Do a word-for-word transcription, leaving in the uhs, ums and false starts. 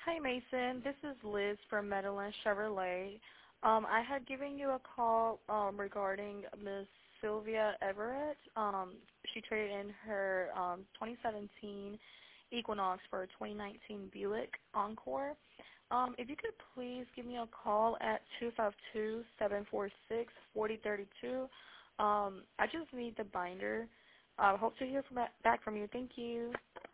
Hi, Mason. This is Liz from Medellin Chevrolet. Um, I had given you a call um, regarding Miss Sylvia Everett. Um, she traded in her um, twenty seventeen Equinox for a twenty nineteen Buick Encore. Um, if you could please give me a call at two five two, seven four six, four zero three two. Um, I just need the binder. I uh, hope to hear from, back from you. Thank you.